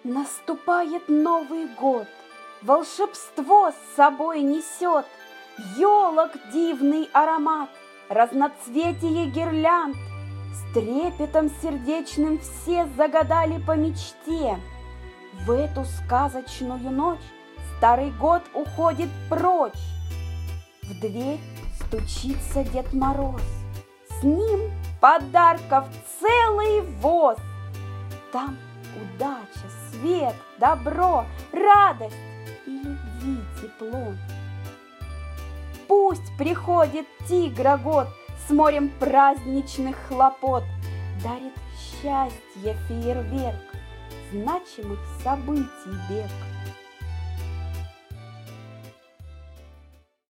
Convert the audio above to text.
Наступает Новый год, волшебство с собой несет, елок дивный аромат, разноцветие гирлянд. С трепетом сердечным все загадали по мечте. В эту сказочную ночь старый год уходит прочь. В дверь стучится Дед Мороз, с ним подарков целый воз. Там удача, свет, добро, радость и любви тепло. Пусть приходит тигра год с морем праздничных хлопот, дарит счастье фейерверк, значимых событий бег.